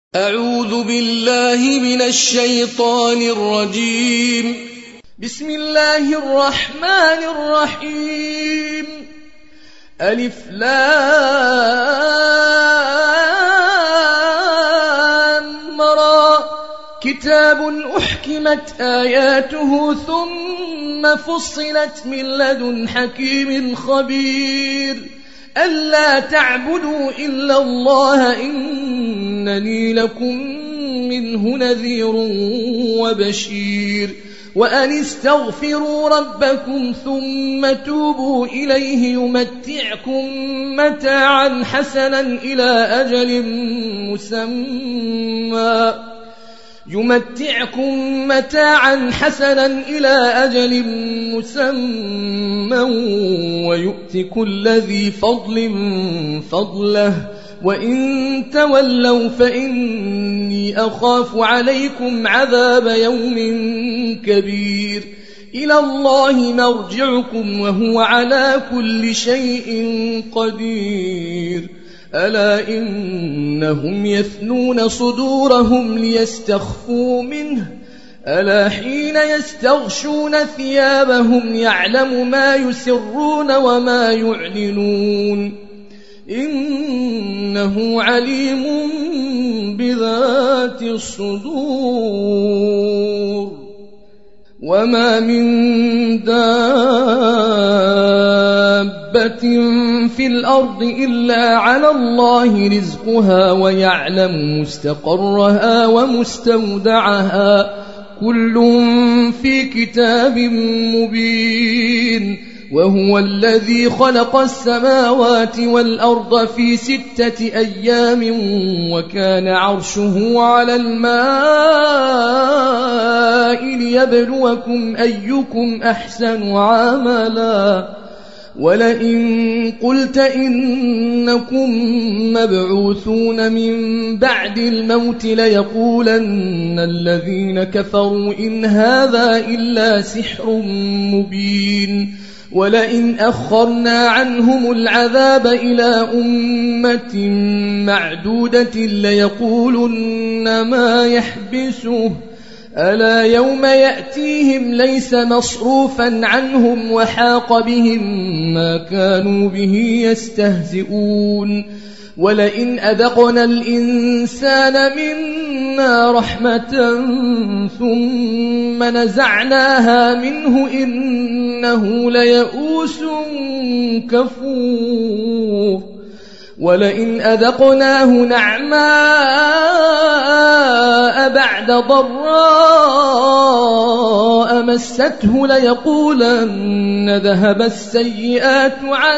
أعوذ بالله من الشيطان الرجيم. بسم الله الرحمن الرحيم. ألف لام را كتاب أحكمت آياته ثم فصلت من لدن حكيم خبير ألا تعبدوا إلا الله إنني لكم منه نذير وبشير وأن استغفروا ربكم ثم توبوا إليه يمتعكم متاعا حسنا إلى أجل مسمى ويؤت كل ذي فضل فضله وإن تولوا فإني أخاف عليكم عذاب يوم كبير إلى الله مرجعكم وهو على كل شيء قدير ألا إنهم يثنون صدورهم ليستخفوا منه ألا حين يستغشون ثيابهم يعلم ما يسرون وما يعلنون إنه عليم بذات الصدور وما من دابة في الأرض إلا على الله رزقها ويعلم مستقرها ومستودعها كل في كتاب مبين وهو الذي خلق السماوات والأرض في 6 أيام وكان عرشه على الماء ليبلوكم أيكم أحسن عملا ولئن قلت إنكم مبعوثون من بعد الموت ليقولن الذين كفروا إن هذا إلا سحر مبين ولئن أخرنا عنهم العذاب إلى أمة معدودة ليقولن ما يحبسه ألا يوم يأتيهم ليس مصروفا عنهم وحاق بهم ما كانوا به يستهزئون ولئن أذقنا الإنسان منا رحمة ثم نزعناها منه إنه ليئوس كفور ولئن أذقناه نعماء بعد ضراء مسته ليقولن ذهب السيئات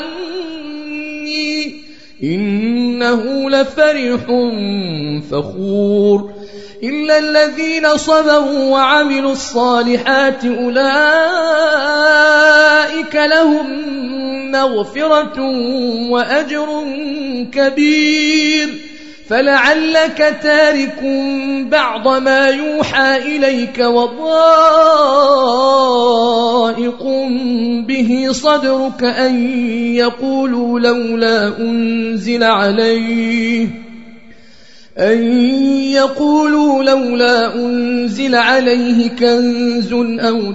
عني إنه لفرح فخور إلا الذين صبروا وعملوا الصالحات أولئك لهم مغفرة وأجر كبير فلعلك تارك بعض ما يوحى إليك وضائق به صدرك أن يقولوا لولا أنزل عليه كنز أو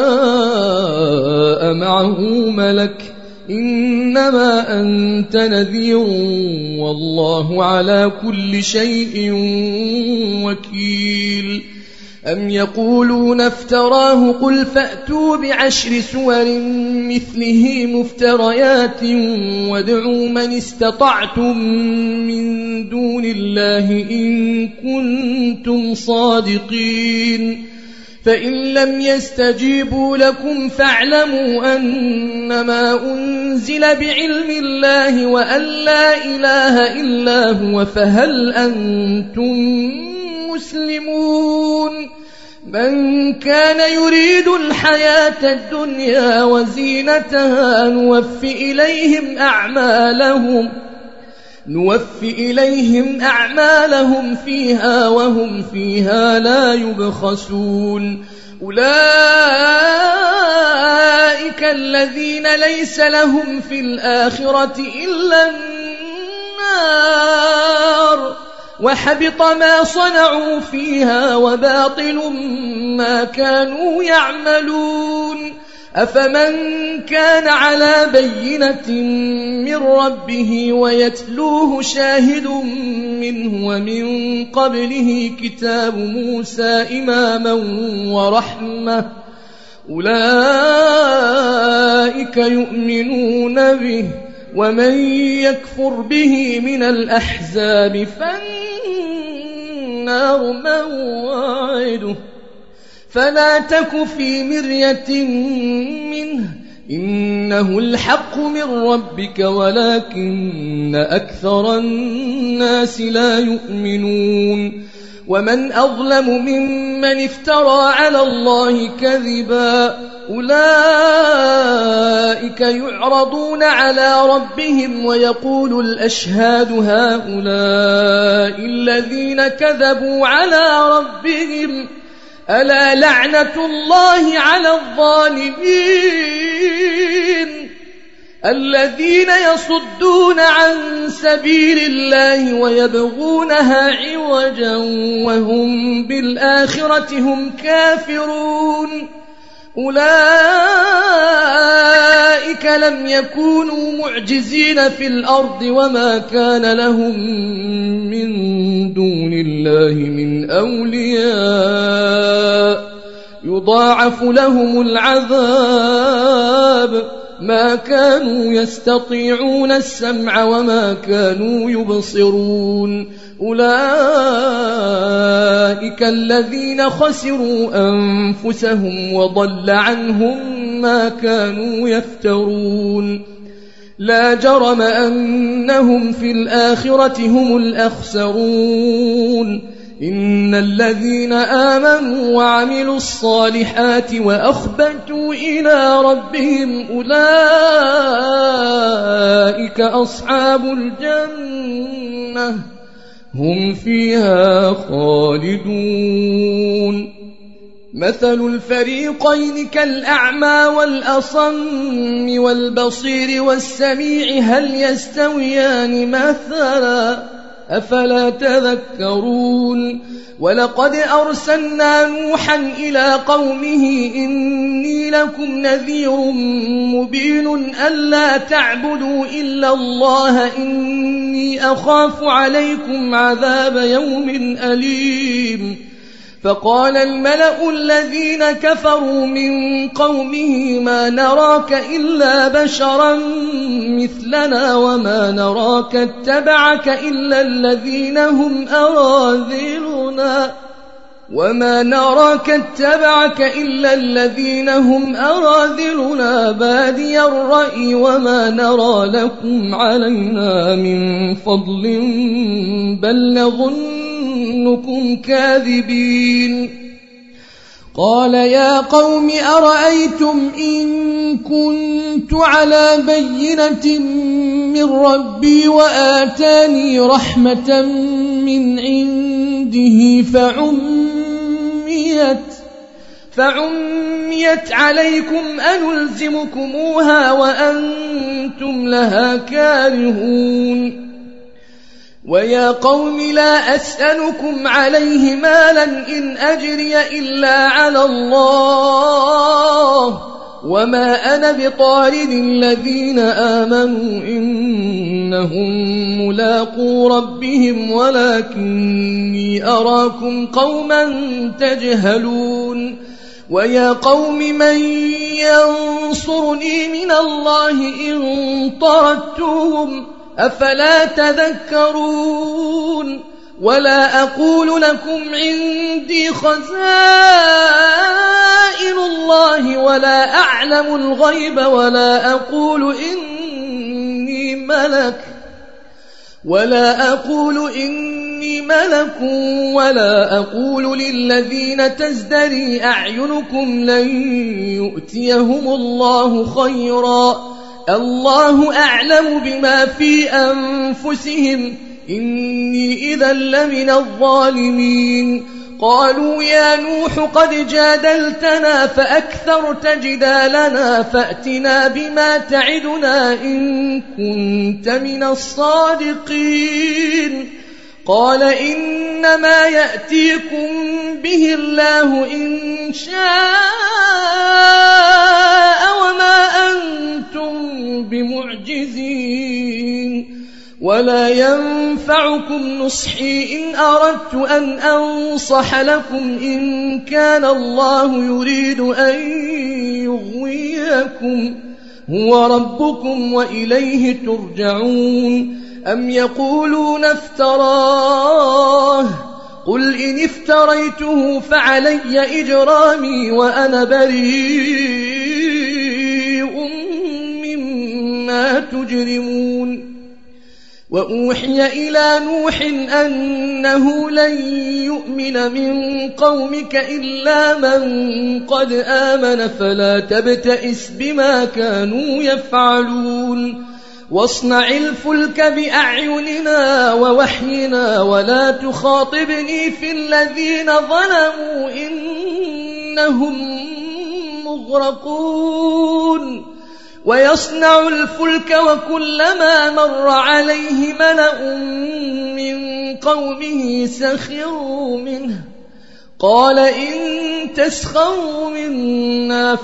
جاء معه ملك إنما أنت نذير والله على كل شيء وكيل أم يقولون افتراه قل فأتوا ب10 سور مثله مفتريات وادعوا من استطعتم من دون الله إن كنتم صادقين فإن لم يستجيبوا لكم فاعلموا أنما أنزل بعلم الله وأن لا إله إلا هو فهل أنتم مسلمون من كان يريد الحياة الدنيا وزينتها نوفي إليهم أعمالهم فيها وهم فيها لا يبخسون أولئك الذين ليس لهم في الآخرة إلا النار وحبط ما صنعوا فيها وباطل ما كانوا يعملون أفمن كان على بينة من ربه ويتلوه شاهد منه ومن قبله كتاب موسى إماما ورحمة أولئك يؤمنون به ومن يكفر به من الأحزاب فالنار موعده فلا تك في مرية منه إنه الحق من ربك ولكن أكثر الناس لا يؤمنون ومن أظلم ممن افترى على الله كذبا أولئك يعرضون على ربهم ويقول الأشهاد هؤلاء الذين كذبوا على ربهم ألا لعنة الله على الظالمين الذين يصدون عن سبيل الله ويبغونها عوجا وهم بالآخرة هم كافرون أولئك لم يكونوا معجزين في الأرض وما كان لهم من دون الله من أولياء يضاعف لهم العذاب ما كانوا يستطيعون السمع وما كانوا يبصرون أولئك الذين خسروا أنفسهم وضل عنهم ما كانوا يفترون لا جرم أنهم في الآخرة هم الأخسرون إن الذين آمنوا وعملوا الصالحات وأخبتوا إلى ربهم أولئك أصحاب الجنة هم فيها خالدون مثل الفريقين كالأعمى والأصم والبصير والسميع هل يستويان مثلا أفلا تذكرون ولقد أرسلنا نوحا إلى قومه إني لكم نذير مبين ألا تعبدوا إلا الله إني أخاف عليكم عذاب يوم أليم فقال الملأ الذين كفروا من قومه ما نراك إلا بشرا مثلنا وما نراك اتبعك إلا الذين هم أراذلنا بادي الرأي وما نرى لكم علينا من فضل بل نظنكم كاذبين قال يا قوم أرأيتم إن كنت على بينة من ربي وآتاني رحمة من عنده فعميت عليكم أنلزمكموها وأنتم لها كارهون ويا قوم لا أسألكم عليه مالا إن أجري إلا على الله وما أنا بطارد الذين آمنوا إنهم ملاقو ربهم ولكني أراكم قوما تجهلون ويا قوم من ينصرني من الله إن طردتهم أفلا تذكرون ولا أقول لكم عندي خزائن الله ولا أعلم الغيب ولا أقول إني ملك ولا أقول للذين تزدري أعينكم لن يؤتيهم الله خيرا الله أعلم بما في أنفسهم إني إذا لمن الظالمين قالوا يا نوح قد جادلتنا فأكثرت جدالنا فأتنا بما تعدنا إن كنت من الصادقين قال إنما يأتيكم به الله إن شاء وما أنتم بمعجزين ولا ينفعكم نصحي إن أردت أن أنصح لكم إن كان الله يريد أن يغويكم هو ربكم وإليه ترجعون أم يقولون افتراه قل إن افتريته فعلي إجرامي وأنا بريء مما تجرمون وأوحي إلى نوح أنه لن يؤمن من قومك إلا من قد آمن فلا تبتئس بما كانوا يفعلون واصنع الفلك بأعيننا ووحينا ولا تخاطبني في الذين ظلموا إنهم مغرقون ويصنع الفلك وكلما مر عليه ملأ من قومه سخروا منه قال إن تسخروا منا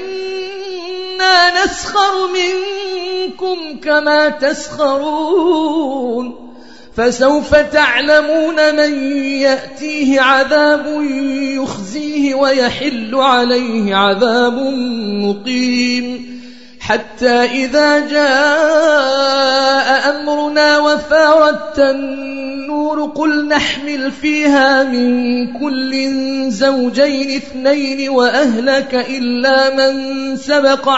فإنا نسخر منكم كما تسخرون فسوف تعلمون من يأتيه عذاب يخزيه ويحل عليه عذاب مقيم حتى إذا جاء أمرنا وفارت النور قل نحمل فيها من كل زوجين اثنين وأهلك إلا من سبق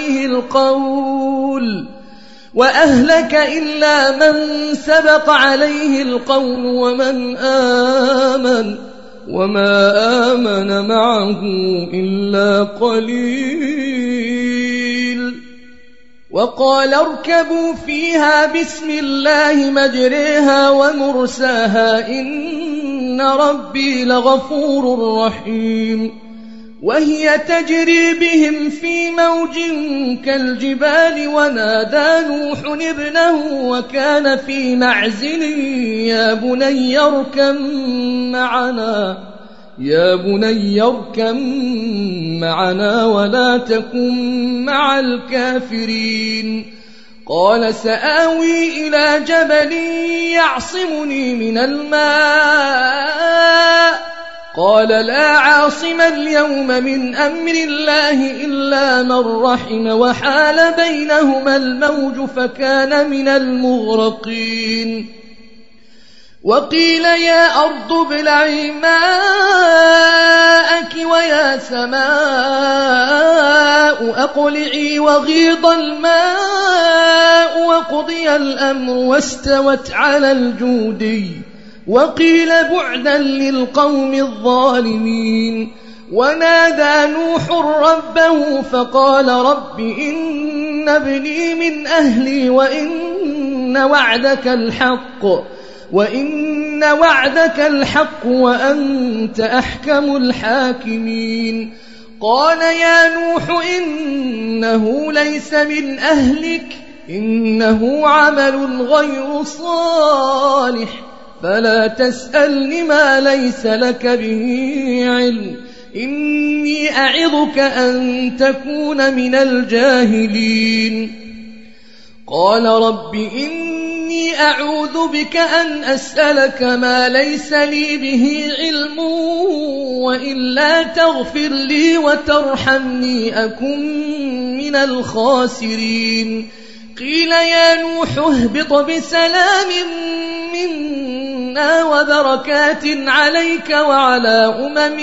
عليه القول ومن آمن وما آمن معه إلا قليل وقال اركبوا فيها بسم الله مجريها ومرساها إن ربي لغفور رحيم وهي تجري بهم في موج كالجبال ونادى نوح ابنه وكان في معزل يا بني اركم معنا ولا تكن مع الكافرين قال سآوي إلى جبل يعصمني من الماء قال لا عاصم اليوم من أمر الله إلا من رحم وحال بينهما الموج فكان من المغرقين وقيل يا أرض ابلعي ماءك ويا سماء أقلعي وغيض الماء وقضي الأمر واستوت على الجودي وقيل بعدا للقوم الظالمين ونادى نوح ربه فقال رب إن ابني من أهلي وإن وعدك الحق وأنت أحكم الحاكمين قال يا نوح إنه ليس من أهلك إنه عمل غير صالح فلا تسألني ما ليس لك به علم إني أعظك أن تكون من الجاهلين قال رب إني أعوذ بك أن أسألك ما ليس لي به علم وإلا تغفر لي وترحمني أكن من الخاسرين قيل يا نوح اهبط بسلام منا وبركات عليك وعلى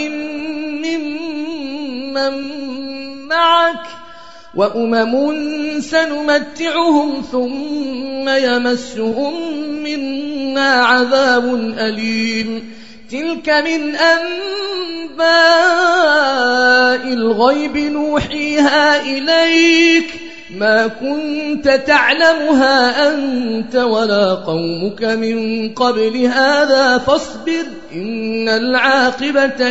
ممن معك وأمم سنمتعهم ثم يمسهم منا عذاب أليم تلك من أنباء الغيب نوحيها إليك ما كنت تعلمها أنت ولا قومك من قبل هذا فاصبر إن العاقبة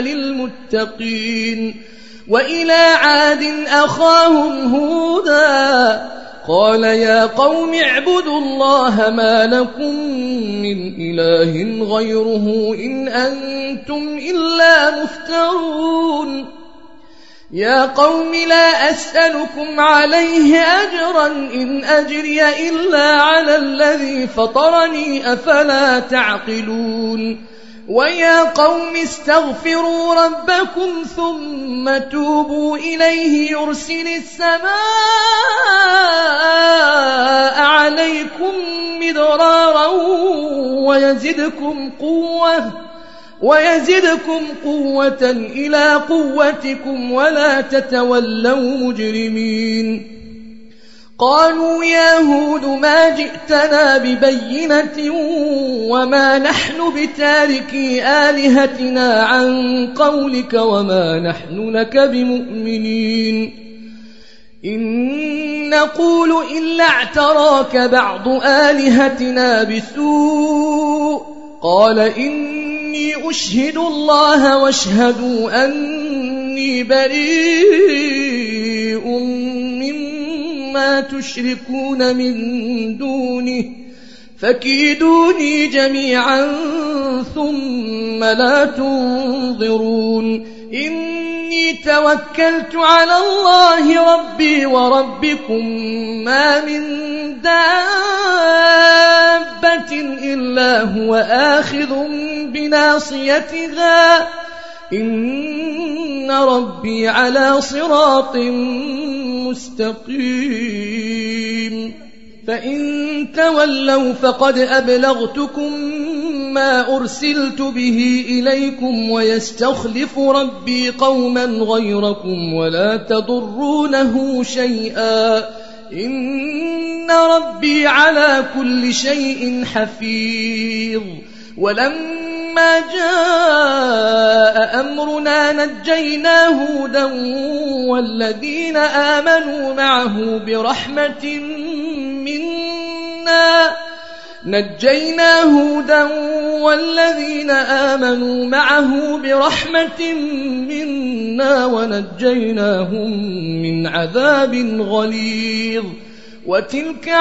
للمتقين وإلى عاد أخاهم هودا قال يا قوم اعبدوا الله ما لكم من إله غيره إن أنتم إلا مفترون يا قوم لا أسألكم عليه أجرا إن أجري إلا على الذي فطرني أفلا تعقلون ويا قوم استغفروا ربكم ثم توبوا إليه يرسل السماء عليكم مدرارا ويزدكم قوة إلى قوتكم ولا تتولوا مجرمين قالوا يا هود ما جئتنا ببينة وما نحن بتاركي آلهتنا عن قولك وما نحن لك بمؤمنين إن نقول إلا اعتراك بعض آلهتنا بسوء قال إني أشهد الله واشهدوا أني بريء مما تشركون من دونه فكيدوني جميعا ثم لا تنظرون إني توكلت على الله ربي وربكم ما من دابة إلا هو آخذ بناصيتها إن ربي على صراط مستقيم فإن تولوا فقد أبلغتكم ما أرسلت به إليكم ويستخلف ربي قوما غيركم ولا تضرونه شيئا إن ربي على كل شيء حفيظ ولما جاء أمرنا نجينا هودا والذين آمنوا معه برحمة منا ونجيناهم من عذاب غليظ وتلك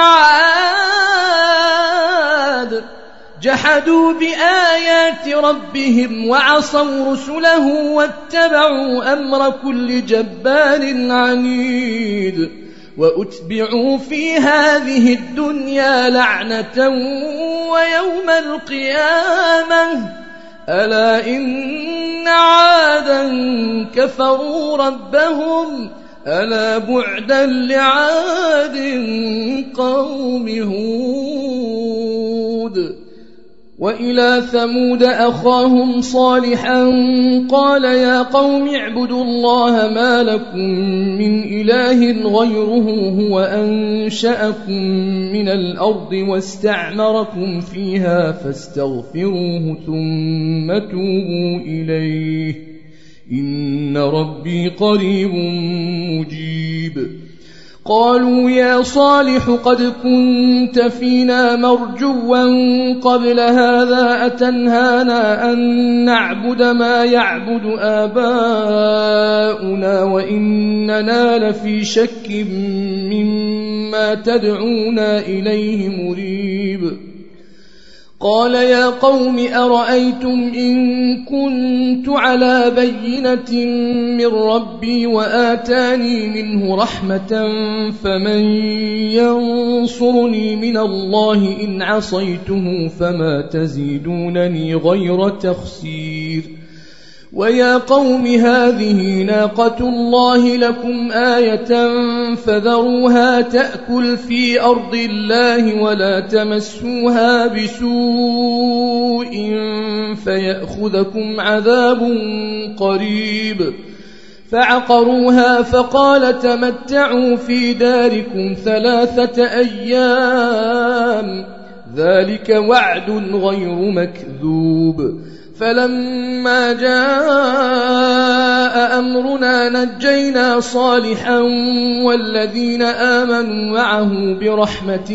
عاد جحدوا بآيات ربهم وعصوا رسله واتبعوا أمر كل جبار عنيد وأتبعوا في هذه الدنيا لعنة ويوم القيامة ألا إن عادا كفروا ربهم ألا بعدا لعاد قوم هود وإلى ثمود أخاهم صالحا قال يا قوم اعبدوا الله ما لكم من إله غيره هو أنشأكم من الأرض واستعمركم فيها فاستغفروه ثم توبوا إليه إن ربي قريب مجيب قالوا يا صالح قد كنت فينا مرجوا قبل هذا أتنهانا أن نعبد ما يعبد آباؤنا وإننا لفي شك مما تدعونا إليه مريب قال يا قوم أرأيتم إن كنت على بينة من ربي وآتاني منه رحمة فمن ينصرني من الله إن عصيته فما تزيدونني غير تخسير ويا قوم هذه ناقة الله لكم آية فذروها تأكل في أرض الله ولا تمسوها بسوء فيأخذكم عذاب قريب فعقروها فقال تمتعوا في داركم 3 أيام ذلك وعد غير مكذوب فلما جاء أمرنا نجينا صالحا والذين آمنوا معه برحمة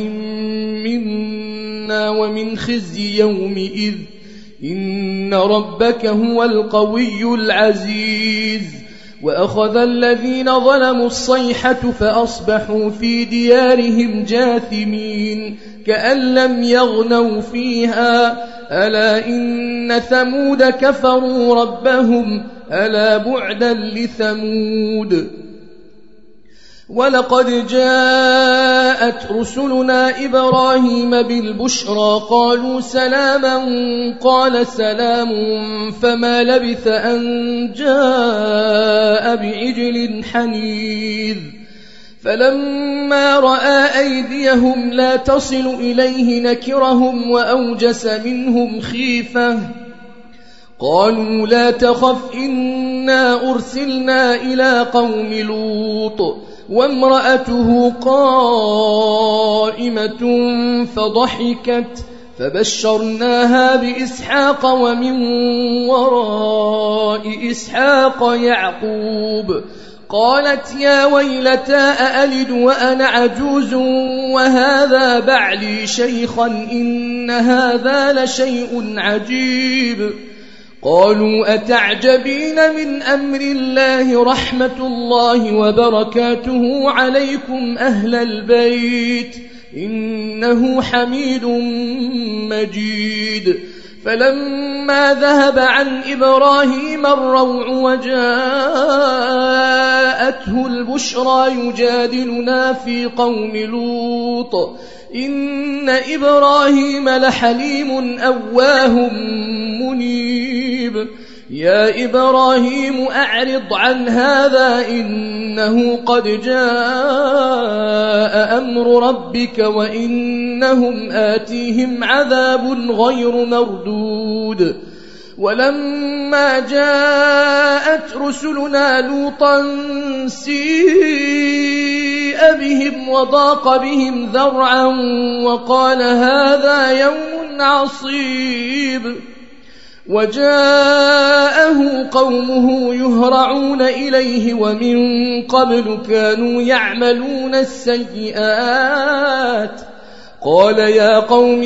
منا ومن خزي يومئذ إن ربك هو القوي العزيز وأخذ الذين ظلموا الصيحة فأصبحوا في ديارهم جاثمين كأن لم يغنوا فيها ألا إن ثمود كفروا ربهم ألا بعدا لثمود. ولقد جاءت رسلنا إبراهيم بالبشرى قالوا سلاما قال سلام فما لبث أن جاء بعجل حنيذ فلما رأى أيديهم لا تصل إليه نكرهم وأوجس منهم خيفة قالوا لا تخف إنا أرسلنا إلى قوم لوط وامرأته قائمة فضحكت فبشرناها بإسحاق ومن وراء إسحاق يعقوب قالت يا ويلتى أألد وأنا عجوز وهذا بعلي شيخا إن هذا لشيء عجيب قالوا أتعجبين من أمر الله رحمة الله وبركاته عليكم أهل البيت إنه حميد مجيد. فلما ذهب عن إبراهيم الروع وجاءته البشرى يجادلنا في قوم لوط إن إبراهيم لحليم أواه منيب يا إبراهيم أعرض عن هذا إنه قد جاء أمر ربك وإنهم آتيهم عذاب غير مردود. ولما جاءت رسلنا لوطا سيء بهم وضاق بهم ذرعا وقال هذا يوم عصيب وجاءه قومه يهرعون إليه ومن قبل كانوا يعملون السيئات قال يا قوم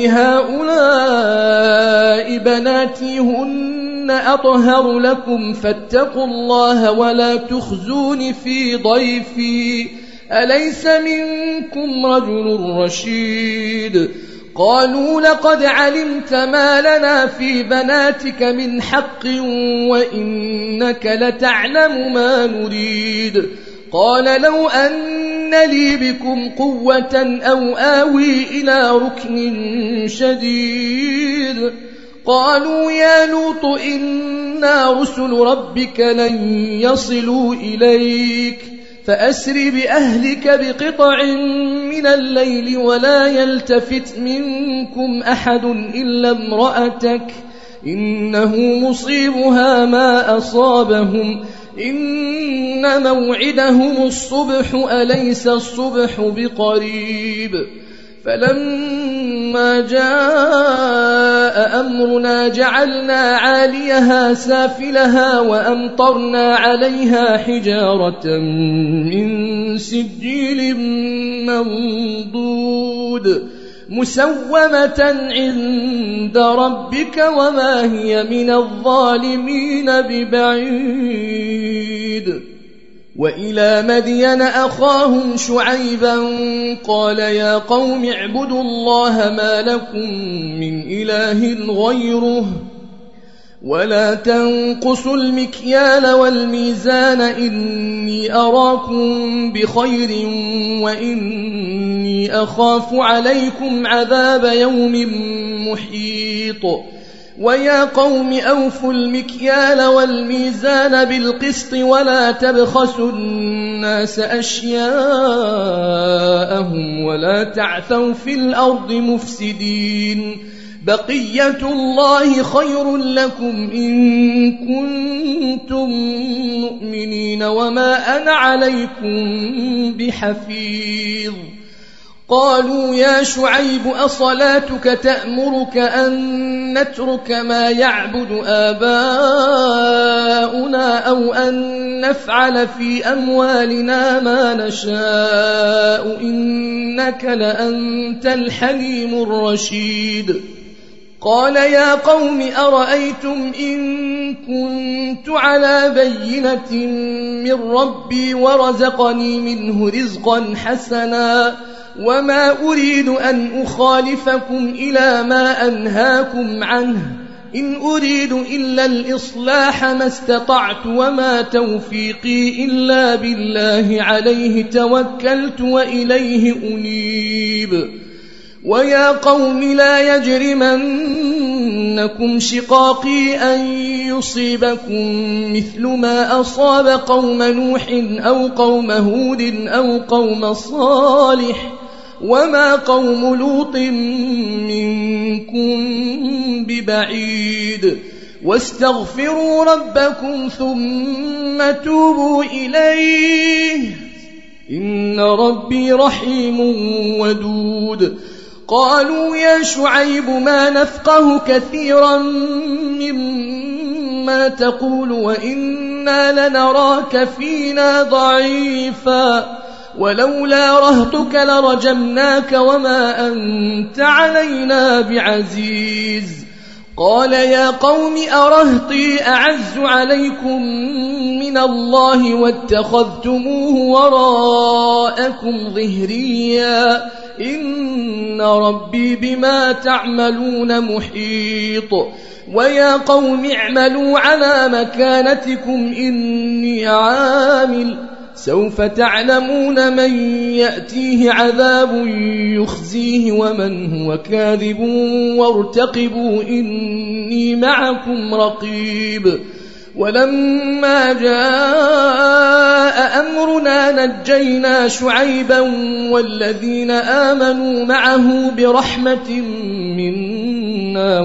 هؤلاء بناتي هن أطهر لكم فاتقوا الله ولا تخزون في ضيفي أليس منكم رجل رشيد قالوا لقد علمت ما لنا في بناتك من حق وإنك لتعلم ما نريد قال لو أن لي بكم قوة أو آوي إلى ركن شديد قالوا يا لوط إنا رسل ربك لن يصلوا إليك فأسر بأهلك بقطع من الليل ولا يلتفت منكم أحد إلا امرأتك إنه مصيبها ما أصابهم إن موعدهم الصبح أليس الصبح بقريب فلما جاء أمرنا جعلنا عاليها سافلها وأمطرنا عليها حجارة من سجيل منضود مسومة عند ربك وما هي من الظالمين ببعيد. وإلى مدين أخاهم شعيبا قال يا قوم اعبدوا الله ما لكم من إله غيره ولا تنقصوا المكيال والميزان إني أراكم بخير وإني أخاف عليكم عذاب يوم محيط. ويا قوم أوفوا المكيال والميزان بالقسط ولا تبخسوا الناس أشياءهم ولا تعثوا في الأرض مفسدين بقية الله خير لكم إن كنتم مؤمنين وما أنا عليكم بحفيظ. قالوا يا شعيب أصلاتك تأمرك أن نترك ما يعبد آباؤنا أو أن نفعل في أموالنا ما نشاء إنك لأنت الحليم الرشيد. قال يا قوم أرأيتم إن كنت على بينة من ربي ورزقني منه رزقا حسنا وما أريد أن أخالفكم إلى ما أنهاكم عنه إن أريد إلا الإصلاح ما استطعت وما توفيقي إلا بالله عليه توكلت وإليه أنيب ويا قوم لا يجرمنكم شقاقي أن يصيبكم مثل ما أصاب قوم نوح أو قوم هود أو قوم صالح وما قوم لوط منكم ببعيد واستغفروا ربكم ثم توبوا إليه إن ربي رحيم ودود قالوا يا شعيب ما نفقه كثيرا مما تقول وإنا لنراك فينا ضعيفا ولولا رهطك لرجمناك وما أنت علينا بعزيز قال يا قوم أرهطي أعز عليكم من الله واتخذتموه وراءكم ظهريا إن ربي بما تعملون محيط ويا قوم اعملوا على مكانتكم إني عامل سوف تعلمون من يأتيه عذاب يخزيه ومن هو كاذب وارتقبوا إني معكم رقيب ولما جاء أمرنا نجينا شعيبا والذين آمنوا معه برحمة منا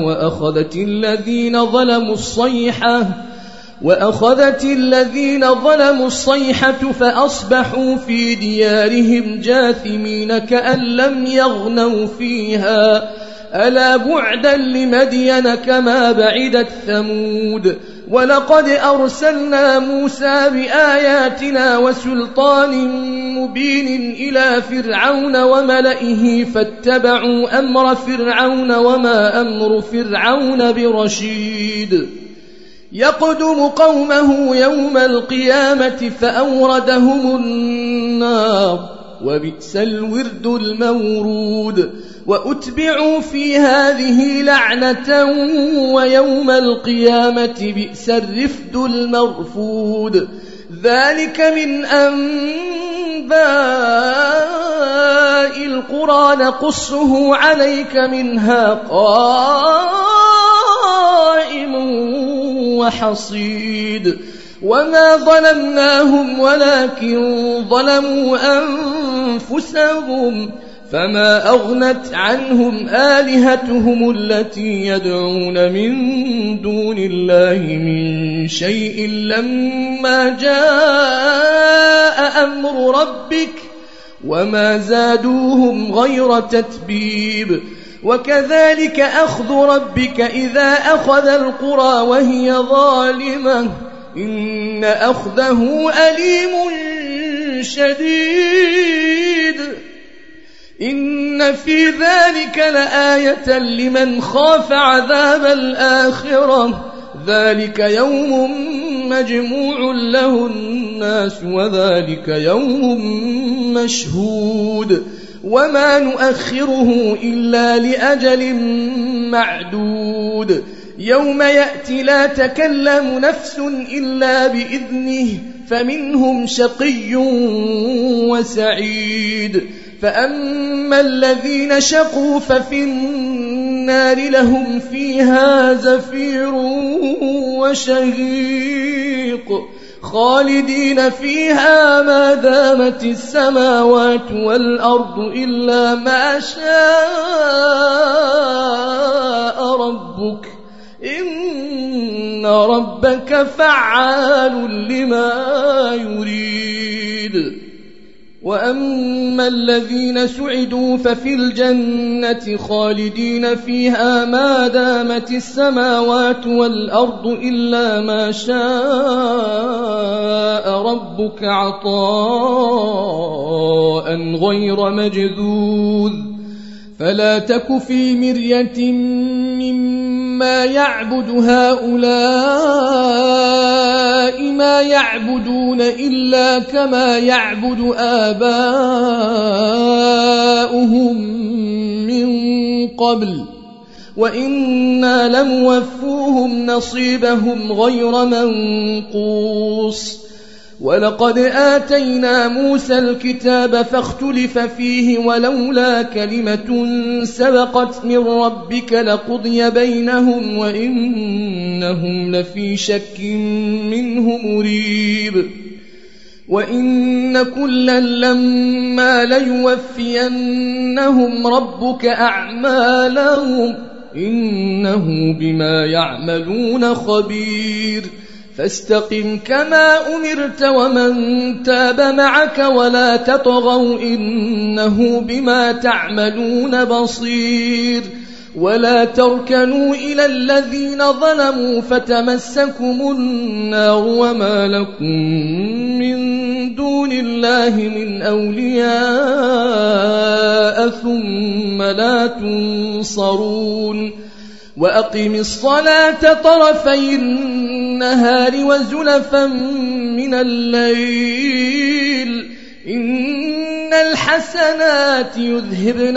وأخذت الذين ظلموا الصيحة فأصبحوا في ديارهم جاثمين كأن لم يغنوا فيها ألا بعدا لمدين كما بعدت ثمود ولقد أرسلنا موسى بآياتنا وسلطان مبين إلى فرعون وملئه فاتبعوا أمر فرعون وما أمر فرعون برشيد يقدم قومه يوم القيامة فأوردهم النار وبئس الورد المورود وأتبعوا في هذه لعنة ويوم القيامة بئس الرفد المرفود ذلك من أنباء القرى نقصه عليك منها قائم وحصيد وما ظلمناهم ولكن ظلموا أنفسهم فما أغنت عنهم آلهتهم التي يدعون من دون الله من شيء لما جاء أمر ربك وما زادوهم غير تتبيب وكذلك أخذ ربك إذا أخذ القرى وهي ظالمة إن أخذه أليم شديد إن في ذلك لآية لمن خاف عذاب الآخرة ذلك يوم مجموع له الناس وذلك يوم مشهود وما نؤخره إلا لأجل معدود يوم يأتي لا تكلم نفس إلا بإذنه فمنهم شقي وسعيد فأما الذين شقوا ففي النار لهم فيها زفير وشهيق خالدين فيها ما دامت السماوات والأرض إلا ما شاء ربك إن ربك فعال لما يريد وأما الذين سعدوا ففي الجنة خالدين فيها ما دامت السماوات والأرض إلا ما شاء ربك عطاء غير مجذوذ فلا تك في مرية مما يعبد هؤلاء ما يعبدون إلا كما يعبد آباؤهم من قبل وإنا لموفوهم نصيبهم غير منقوص ولقد آتينا موسى الكتاب فاختلف فيه ولولا كلمة سبقت من ربك لقضي بينهم وإنهم لفي شك منه مريب وإن كلا لما ليوفينهم ربك أعمالهم إنه بما يعملون خبير فاستقم كما أمرت ومن تاب معك ولا تطغوا إنه بما تعملون بصير ولا تركنوا إلى الذين ظلموا فتمسكم النار وما لكم من دون الله من أولياء ثم لا تنصرون وأقم الصلاة طرفي النهار وزلفا من الليل إن الحسنات يذهبن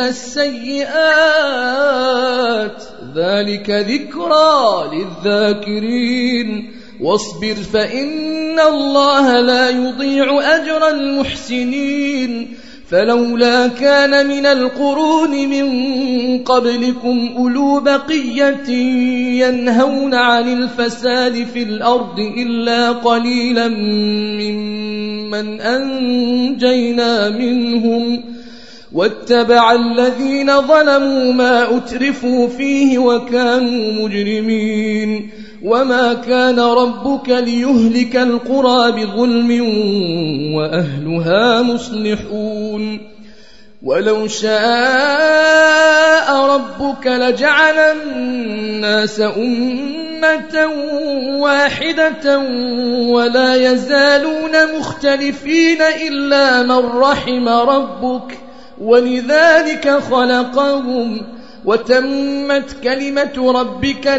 السيئات ذلك ذكرى للذاكرين واصبر فإن الله لا يضيع أجر المحسنين فلولا كان من القرون من قبلكم أولو بقية ينهون عن الفساد في الأرض إلا قليلا ممن أنجينا منهم واتبع الذين ظلموا ما أترفوا فيه وكانوا مجرمين وما كان ربك ليهلك القرى بظلم وأهلها مصلحون ولو شاء ربك لجعل الناس أمة واحدة ولا يزالون مختلفين إلا من رحم ربك ولذلك خلقهم وتمت كلمة ربك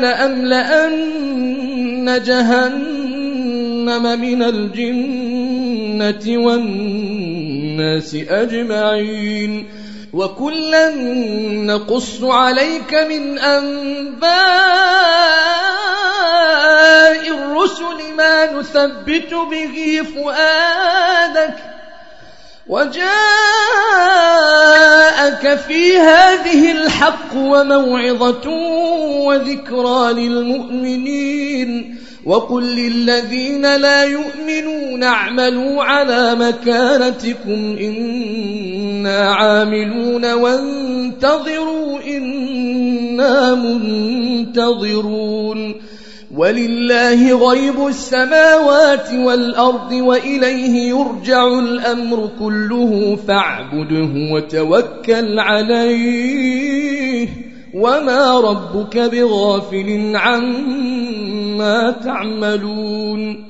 لأملأن جهنم من الجنة والناس أجمعين وكلا نقص عليك من أنباء الرسل ما نثبت به فؤادك وجاءك في هذه الحق وموعظة وذكرى للمؤمنين وقل للذين لا يؤمنون اعملوا على مكانتكم إنا عاملون وانتظروا إنا منتظرون ولله غيب السماوات والأرض وإليه يرجع الأمر كله فاعبده وتوكل عليه وما ربك بغافل عما تعملون